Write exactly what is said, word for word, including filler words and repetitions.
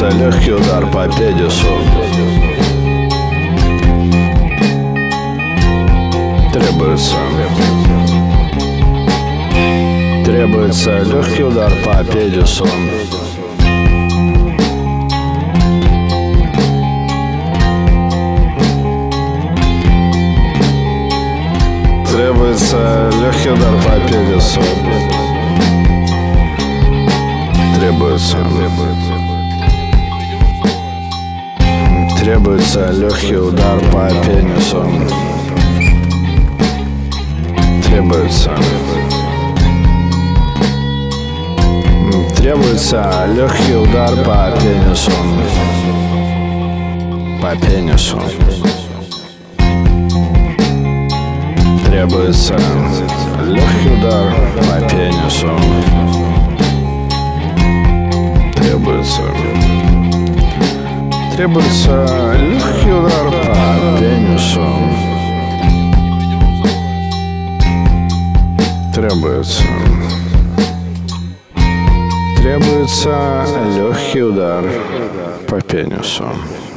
Требуется легкий удар по педису. Требуется. Требуется легкий удар по педису. Требуется легкий удар по педису. Требуется. Требуется легкий удар по пенису. Требуется. Требуется легкий удар по пенису. По пенису. Требуется легкий удар по пенису. Требуется. Требуется легкий удар по пенису. Требуется. Требуется легкий удар по пенису.